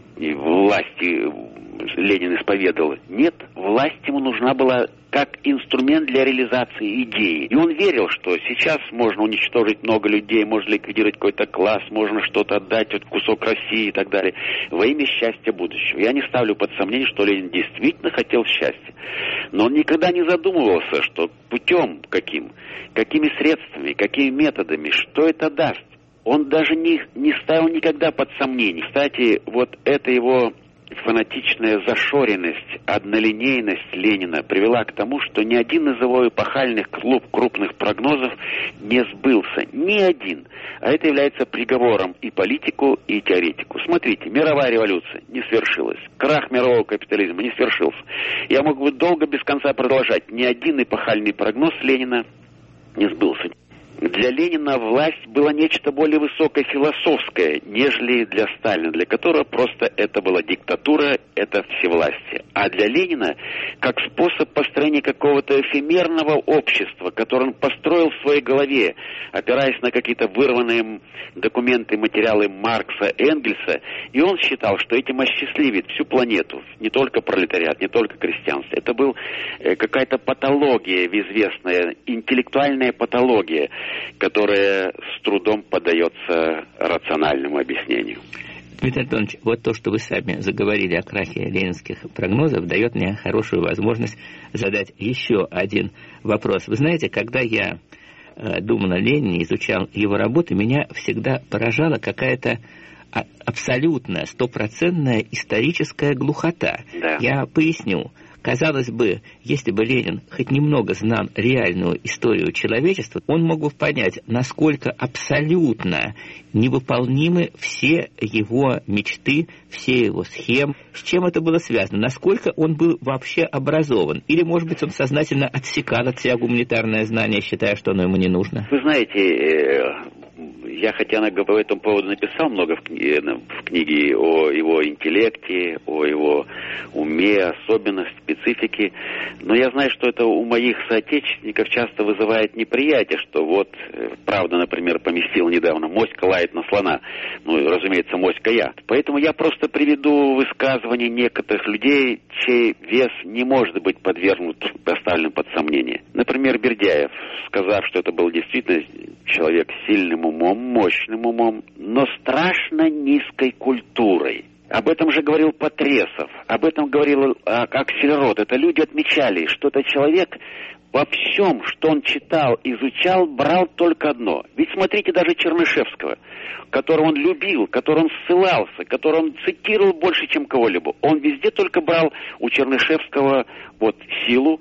власти Ленин исповедовал. Нет, власть ему нужна была как инструмент для реализации идеи. И он верил, что сейчас можно уничтожить много людей, можно ликвидировать какой-то класс, можно что-то отдать, вот кусок России и так далее, во имя счастья будущего. Я не ставлю под сомнение, что Ленин действительно хотел счастья. Но он никогда не задумывался, что путем каким, какими средствами, какими методами, что это даст. Он даже не, не ставил никогда под сомнение. Кстати, вот это его фанатичная зашоренность, однолинейность Ленина привела к тому, что ни один из его эпохальных клуб крупных прогнозов не сбылся. Ни один. А это является приговором и политику, и теоретику. Смотрите, мировая революция не свершилась. Крах мирового капитализма не свершился. Я мог бы долго без конца продолжать. Ни один эпохальный прогноз Ленина не сбылся. Для Ленина власть была нечто более высокое философское, нежели для Сталина, для которого просто это была диктатура, это всевластие. А для Ленина, как способ построения какого-то эфемерного общества, которое он построил в своей голове, опираясь на какие-то вырванные документы, материалы Маркса, Энгельса, и он считал, что этим осчастливит всю планету, не только пролетариат, не только крестьянство. Это была какая-то патология известная, интеллектуальная патология, которая с трудом поддается рациональному объяснению. Дмитрий Антонович, вот то, что вы сами заговорили о крахе ленинских прогнозов, дает мне хорошую возможность задать еще один вопрос. Вы знаете, когда я э, думал о Ленине, изучал его работы, меня всегда поражала какая-то абсолютная, стопроцентная историческая глухота. Да. Я поясню. Казалось бы, если бы Ленин хоть немного знал реальную историю человечества, он мог бы понять, насколько абсолютно невыполнимы все его мечты, все его схемы, с чем это было связано, насколько он был вообще образован. Или, может быть, он сознательно отсекал от себя гуманитарное знание, считая, что оно ему не нужно. Вы знаете, я хотя по этому поводу написал много в, кни- в книге о его интеллекте, о его уме, особенностях, специфике, но я знаю, что это у моих соотечественников часто вызывает неприятие, что вот, правда, например, поместил недавно «Моська лает на слона», ну, разумеется, моська я. Поэтому я просто приведу высказывания некоторых людей, чей вес не может быть подвергнут, поставлен под сомнение. Например, Бердяев, сказав, что это был действительно человек с сильным умом, мощным умом, но страшно низкой культурой. Об этом же говорил Потресов, об этом говорил Аксельрод. Это люди отмечали, что это человек во всем, что он читал, изучал, брал только одно. Ведь смотрите даже Чернышевского, которого он любил, которого он ссылался, которого он цитировал больше, чем кого-либо. Он везде только брал у Чернышевского вот силу,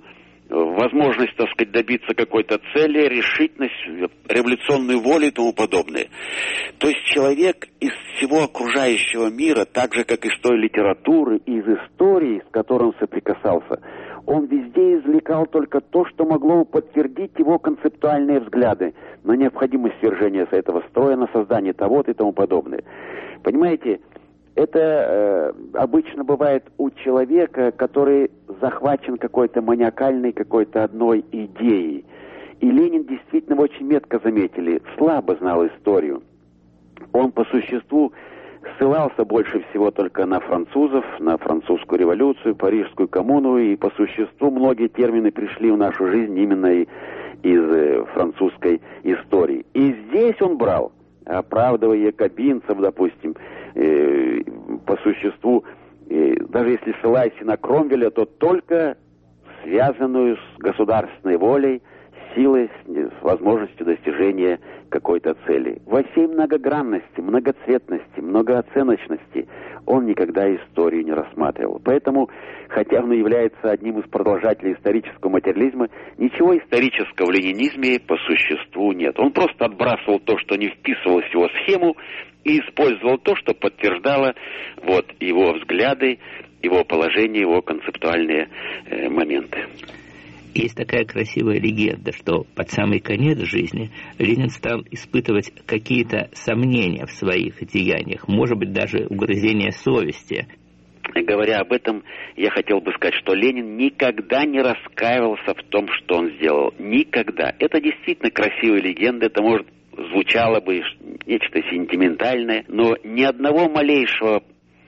возможность, так сказать, добиться какой-то цели, решительность, революционную волю и тому подобное. То есть человек из всего окружающего мира, так же, как из той литературы и из истории, с которой он соприкасался, он везде извлекал только то, что могло подтвердить его концептуальные взгляды на необходимость свержения этого строя, на создание того-то и тому подобное. Понимаете, это э, обычно бывает у человека, который захвачен какой-то маниакальной, какой-то одной идеей. И Ленин действительно очень метко заметили, слабо знал историю. Он по существу ссылался больше всего только на французов, на французскую революцию, Парижскую коммуну, и по существу многие термины пришли в нашу жизнь именно и, из э, французской истории. И здесь он брал, оправдывая якобинцев, допустим, э, по существу, э, даже если ссылаясь на Кромвеля, то только связанную с государственной волей, силой, с возможностью достижения какой-то цели. Во всей многогранности, многоцветности, многооценочности он никогда историю не рассматривал. Поэтому, хотя он является одним из продолжателей исторического материализма, ничего исторического в ленинизме по существу нет. Он просто отбрасывал то, что не вписывалось в его схему, и использовал то, что подтверждало вот, его взгляды, его положение, его концептуальные э, моменты. Есть такая красивая легенда, что под самый конец жизни Ленин стал испытывать какие-то сомнения в своих деяниях, может быть, даже угрызение совести. Говоря об этом, я хотел бы сказать, что Ленин никогда не раскаивался в том, что он сделал. Никогда. Это действительно красивая легенда, это, может, звучало бы нечто сентиментальное, но ни одного малейшего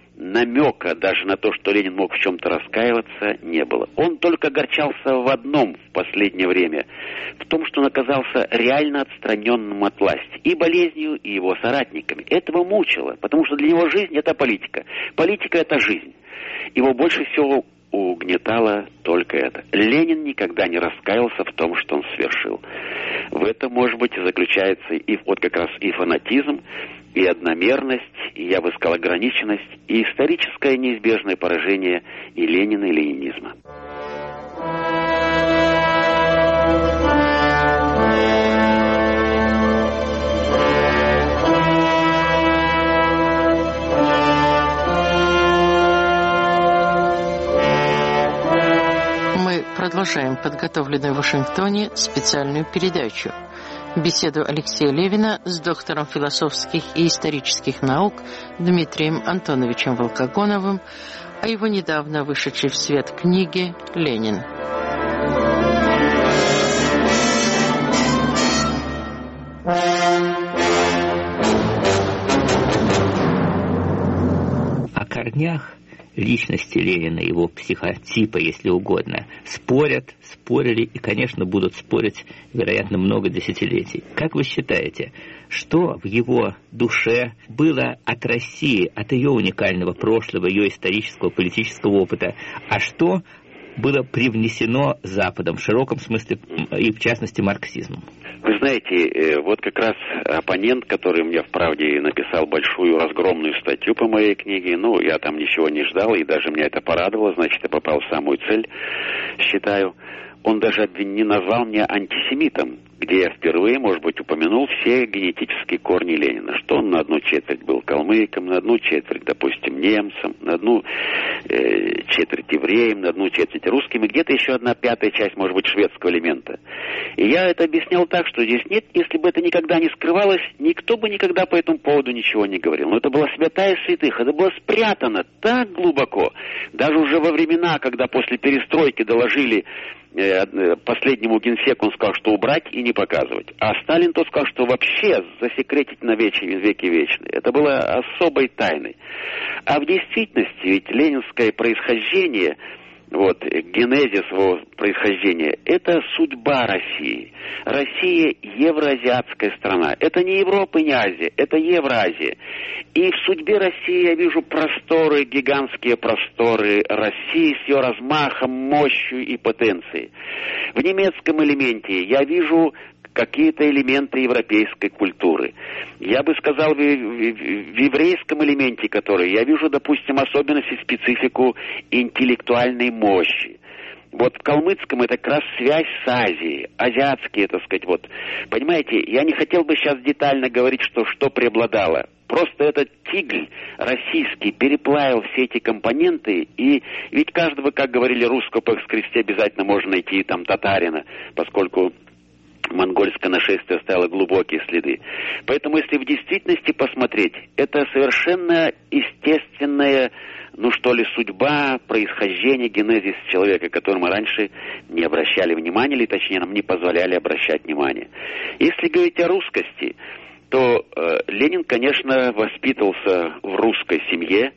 намека даже на то, что Ленин мог в чем-то раскаиваться, не было. Он только огорчался в одном в последнее время, в том, что он оказался реально отстраненным от власти, и болезнью, и его соратниками. Этого мучило, потому что для него жизнь — это политика. Политика — это жизнь. Его больше всего угнетало только это. Ленин никогда не раскаялся в том, что он совершил. В этом, может быть, и заключается и вот как раз и фанатизм, и одномерность, и, я бы сказал, ограниченность, и историческое неизбежное поражение и Ленина, и ленинизма. Мы продолжаем подготовленную в Вашингтоне специальную передачу. Беседу Алексея Левина с доктором философских и исторических наук Дмитрием Антоновичем Волкогоновым о его недавно вышедшей в свет книге «Ленин». О корнях личности Ленина, его психотипа, если угодно, спорят, спорили и, конечно, будут спорить, вероятно, много десятилетий. Как вы считаете, что в его душе было от России, от ее уникального прошлого, ее исторического, политического опыта, а что было привнесено Западом, в широком смысле и, в частности, марксизмом? Вы знаете, вот как раз оппонент, который мне в «Правде» написал большую разгромную статью по моей книге, ну, я там ничего не ждал, и даже меня это порадовало, значит, я попал в самую цель, считаю. Он даже не назвал меня антисемитом, где я впервые, может быть, упомянул все генетические корни Ленина, что он на одну четверть был калмыком, на одну четверть, допустим, немцем, на одну э, четверть евреем, на одну четверть русским, и где-то еще одна пятая часть, может быть, шведского элемента. И я это объяснял так, что здесь нет, если бы это никогда не скрывалось, никто бы никогда по этому поводу ничего не говорил. Но это была святая святых, это было спрятано так глубоко, даже уже во времена, когда после перестройки доложили последнему генсеку, он сказал, что убрать и не показывать. А Сталин тот сказал, что вообще засекретить на веки, веки вечные. Это было особой тайной. А в действительности ведь ленинское происхождение, вот, генезис его происхождения, это судьба России. Россия евроазиатская страна. Это не Европа и не Азия, это Евразия. И в судьбе России я вижу просторы, гигантские просторы России с ее размахом, мощью и потенцией. В немецком элементе я вижу какие-то элементы европейской культуры. Я бы сказал, в, в, в еврейском элементе, который я вижу, допустим, особенности, специфику интеллектуальной мощи. Вот в калмыцком это как раз связь с Азией, азиатские, так сказать, вот. Понимаете, я не хотел бы сейчас детально говорить, что что преобладало. Просто этот тигль российский переплавил все эти компоненты, и ведь каждого, как говорили, русского по скрести обязательно можно найти там татарина, поскольку монгольское нашествие оставило глубокие следы. Поэтому, если в действительности посмотреть, это совершенно естественная, ну что ли, судьба, происхождение, генезис человека, который мы раньше не обращали внимания, или точнее нам не позволяли обращать внимание. Если говорить о русскости, то э, Ленин, конечно, воспитывался в русской семье,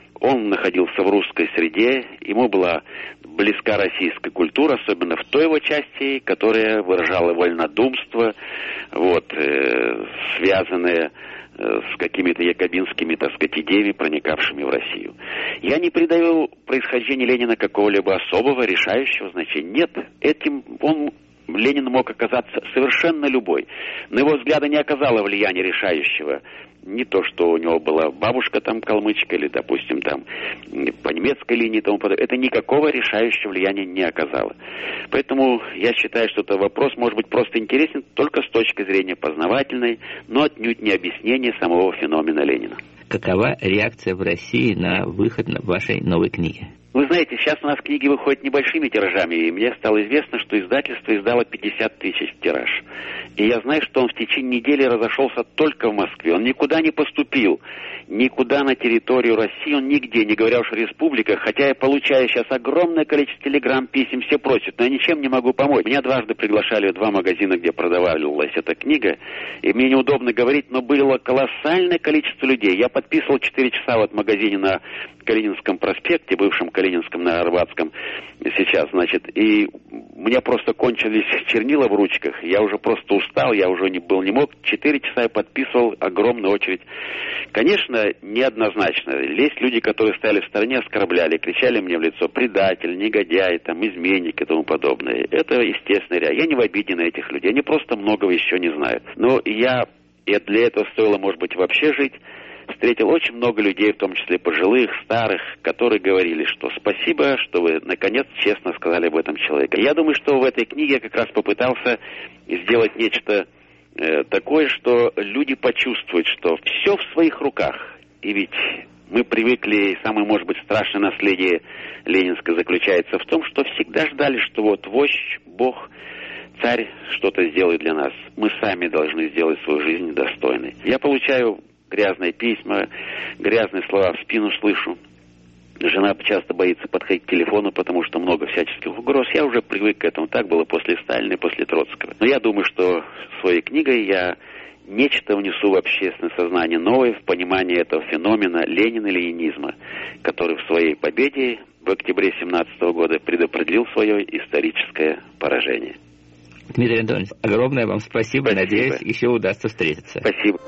он находился в русской среде, ему была близка российская культура, особенно в той его части, которая выражала вольнодумство, вот, э, связанное э, с какими-то якобинскими, так сказать, идеями, проникавшими в Россию. Я не придаю происхождению Ленина какого-либо особого, решающего значения. Нет, этим он... Ленин мог оказаться совершенно любой. На его взгляды не оказало влияния решающего. Не то, что у него была бабушка там калмычка или, допустим, там по немецкой линии и тому подобное. Это никакого решающего влияния не оказало. Поэтому я считаю, что этот вопрос может быть просто интересен только с точки зрения познавательной, но отнюдь не объяснение самого феномена Ленина. Какова реакция в России на выход вашей новой книги? Вы знаете, сейчас у нас книги выходят небольшими тиражами, и мне стало известно, что издательство издало пятьдесят тысяч тираж. И я знаю, что он в течение недели разошелся только в Москве. Он никуда не поступил, никуда на территорию России, он нигде, не говоря уж о республиках, хотя я получаю сейчас огромное количество телеграмм, писем, все просят, но я ничем не могу помочь. Меня дважды приглашали в два магазина, где продавалась эта книга, и мне неудобно говорить, но было колоссальное количество людей. Я подписывал четыре часа вот в магазине на Калининском проспекте, бывшем Калининском, на Арбатском сейчас, значит, и у меня просто кончились чернила в ручках, я уже просто устал, я уже не был, не мог, четыре часа я подписывал, огромную очередь. Конечно, неоднозначно. Есть люди, которые стояли в стороне, оскорбляли, кричали мне в лицо: предатель, негодяй, там, изменник и тому подобное. Это естественная реакция. Я не в обиде на этих людей, они просто многого еще не знают. Но я, и для этого стоило, может быть, вообще жить, встретил очень много людей, в том числе пожилых, старых, которые говорили, что спасибо, что вы, наконец, честно сказали об этом человеке. Я думаю, что в этой книге я как раз попытался сделать нечто э, такое, что люди почувствуют, что все в своих руках. И ведь мы привыкли, самое, может быть, страшное наследие ленинское заключается в том, что всегда ждали, что вот вождь, Бог, царь что-то сделает для нас. Мы сами должны сделать свою жизнь достойной. Я получаю грязные письма, грязные слова в спину слышу. Жена часто боится подходить к телефону, потому что много всяческих угроз. Я уже привык к этому. Так было после Сталина и после Троцкого. Но я думаю, что своей книгой я нечто внесу в общественное сознание новое, в понимание этого феномена Ленина-ленинизма, который в своей победе в октябре семнадцатого года предопределил свое историческое поражение. Дмитрий Антонович, огромное вам спасибо. спасибо. Надеюсь, еще удастся встретиться. Спасибо.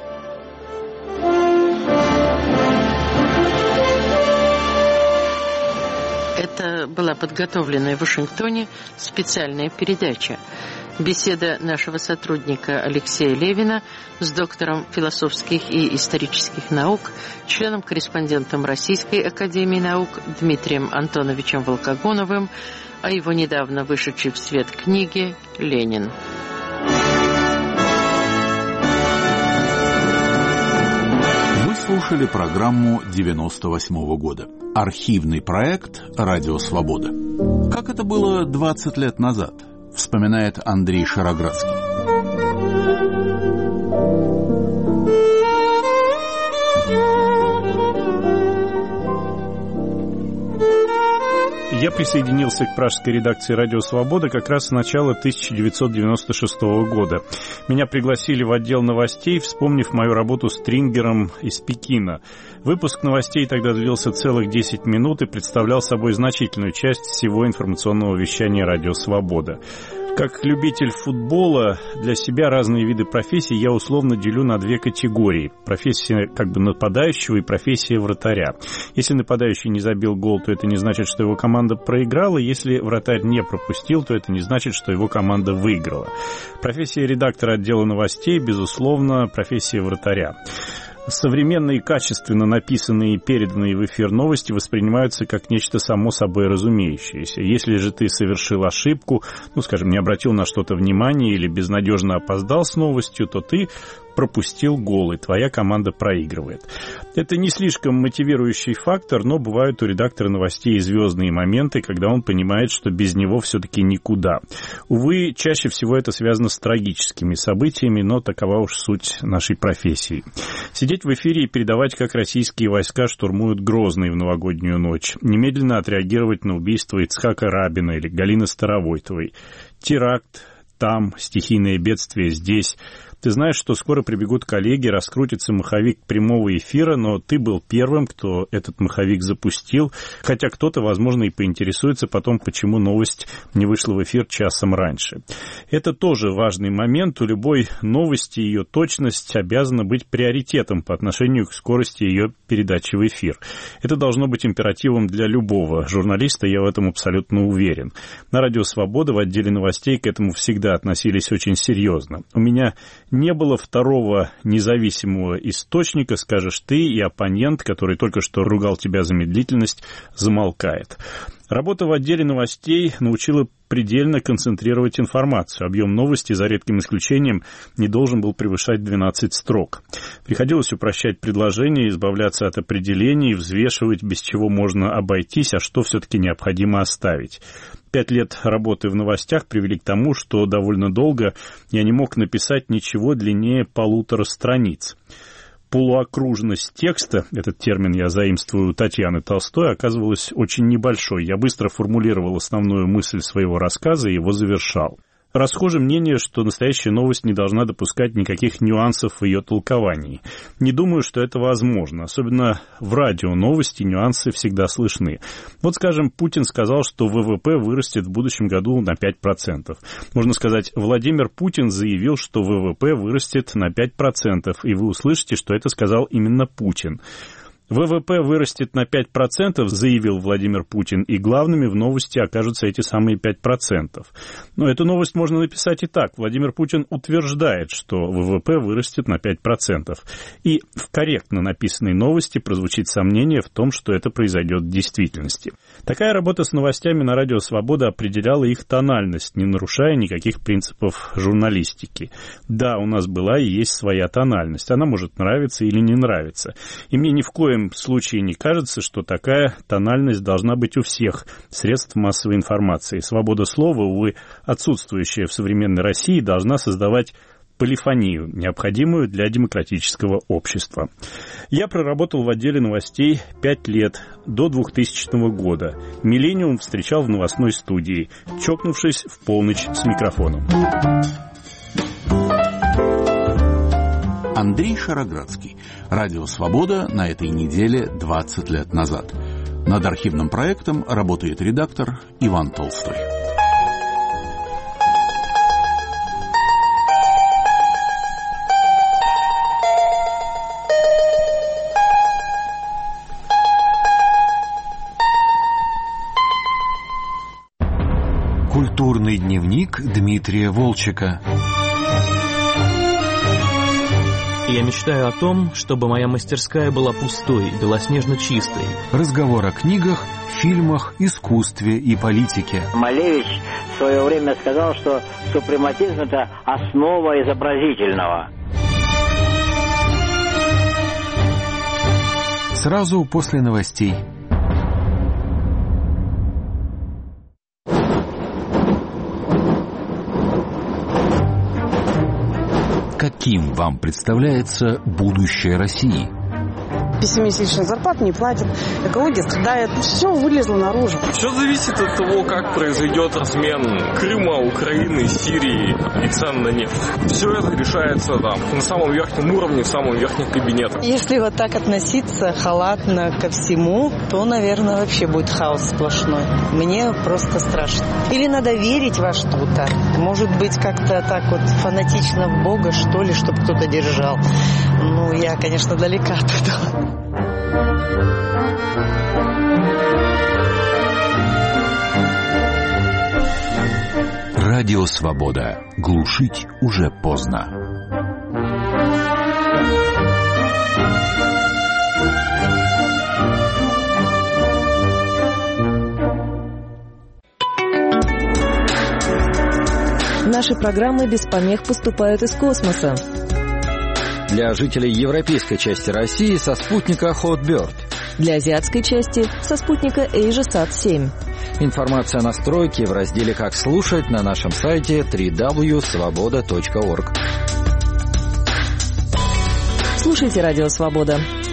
Это была подготовленная в Вашингтоне специальная передача. Беседа нашего сотрудника Алексея Левина с доктором философских и исторических наук, членом-корреспондентом Российской академии наук Дмитрием Антоновичем Волкогоновым о его недавно вышедшей в свет книге «Ленин». Вы слушали программу девяносто восьмого года. Архивный проект «Радио Свобода». Как это было двадцать лет назад, вспоминает Андрей Шароградский. Я присоединился к пражской редакции «Радио Свобода» как раз с начала тысяча девятьсот девяносто шестого года. Меня пригласили в отдел новостей, вспомнив мою работу стрингером из Пекина. Выпуск новостей тогда длился целых десять минут и представлял собой значительную часть всего информационного вещания «Радио Свобода». Как любитель футбола, для себя разные виды профессий я условно делю на две категории. Профессия как бы нападающего и профессия вратаря. Если нападающий не забил гол, то это не значит, что его команда проиграла. Если вратарь не пропустил, то это не значит, что его команда выиграла. Профессия редактора отдела новостей, безусловно, профессия вратаря. Современные, качественно написанные и переданные в эфир новости воспринимаются как нечто само собой разумеющееся. Если же ты совершил ошибку, ну, скажем, не обратил на что-то внимания или безнадежно опоздал с новостью, то ты пропустил гол, и твоя команда проигрывает. Это не слишком мотивирующий фактор, но бывают у редактора новостей звездные моменты, когда он понимает, что без него все-таки никуда. Увы, чаще всего это связано с трагическими событиями, но такова уж суть нашей профессии. Сидеть в эфире и передавать, как российские войска штурмуют Грозный в новогоднюю ночь. Немедленно отреагировать на убийство Ицхака Рабина или Галины Старовойтовой. Теракт там, стихийное бедствие здесь. Ты знаешь, что скоро прибегут коллеги, раскрутится маховик прямого эфира, но ты был первым, кто этот маховик запустил, хотя кто-то, возможно, и поинтересуется потом, почему новость не вышла в эфир часом раньше. Это тоже важный момент. У любой новости ее точность обязана быть приоритетом по отношению к скорости ее передачи в эфир. Это должно быть императивом для любого журналиста, я в этом абсолютно уверен. На Радио Свобода в отделе новостей к этому всегда относились очень серьезно. У меня не было второго независимого источника, скажешь ты, и оппонент, который только что ругал тебя за медлительность, замолкает. Работа в отделе новостей научила предельно концентрировать информацию. Объем новости, за редким исключением, не должен был превышать двенадцать строк. Приходилось упрощать предложения, избавляться от определений, взвешивать, без чего можно обойтись, а что все-таки необходимо оставить. Пять лет работы в новостях привели к тому, что довольно долго я не мог написать ничего длиннее полутора страниц. Полуокружность текста, этот термин я заимствую у Татьяны Толстой, оказывалась очень небольшой. Я быстро формулировал основную мысль своего рассказа и его завершал. Расхоже мнение, что настоящая новость не должна допускать никаких нюансов в ее толковании. Не думаю, что это возможно. Особенно в радио новости нюансы всегда слышны. Вот, скажем, Путин сказал, что ВВП вырастет в будущем году на пять процентов. Можно сказать, Владимир Путин заявил, что ВВП вырастет на пять процентов, и вы услышите, что это сказал именно Путин. ВВП вырастет на пять процентов, заявил Владимир Путин, и главными в новости окажутся эти самые пять процентов. Но эту новость можно написать и так. Владимир Путин утверждает, что ВВП вырастет на пять процентов. И в корректно написанной новости прозвучит сомнение в том, что это произойдет в действительности. Такая работа с новостями на Радио Свобода определяла их тональность, не нарушая никаких принципов журналистики. Да, у нас была и есть своя тональность. Она может нравиться или не нравиться. И мне ни в коем В коем случае не кажется, что такая тональность должна быть у всех средств массовой информации. Свобода слова, увы, отсутствующая в современной России, должна создавать полифонию, необходимую для демократического общества. Я проработал в отделе новостей пять лет, до двухтысячного года. «Миллениум» встречал в новостной студии, чокнувшись в полночь с микрофоном. Андрей Шароградский. Радио «Свобода» на этой неделе двадцать лет назад. Над архивным проектом работает редактор Иван Толстой. Культурный дневник Дмитрия Волчека. Я мечтаю о том, чтобы моя мастерская была пустой, белоснежно чистой. Разговор о книгах, фильмах, искусстве и политике. Малевич в свое время сказал, что супрематизм – это основа изобразительного. Сразу после новостей. Каким вам представляется будущее России? Пессимистичная зарплата не платит, экология страдает. Все вылезло наружу. Все зависит от того, как произойдет размен Крыма, Украины, Сирии и цен на нефть. Все это решается там на самом верхнем уровне, в самом верхнем кабинете. Если вот так относиться халатно ко всему, то, наверное, вообще будет хаос сплошной. Мне просто страшно. Или надо верить во что-то. Может быть, как-то так вот фанатично в Бога, что ли, чтобы кто-то держал. Ну, я, конечно, далека от этого. Радио «Свобода». Глушить уже поздно. Наши программы без помех поступают из космоса. Для жителей европейской части России со спутника Hotbird. Для азиатской части со спутника AsiaSat семь. Информация о настройке в разделе «Как слушать» на нашем сайте дабл ю дабл ю дабл ю точка свобода точка орг. Слушайте «Радио Свобода».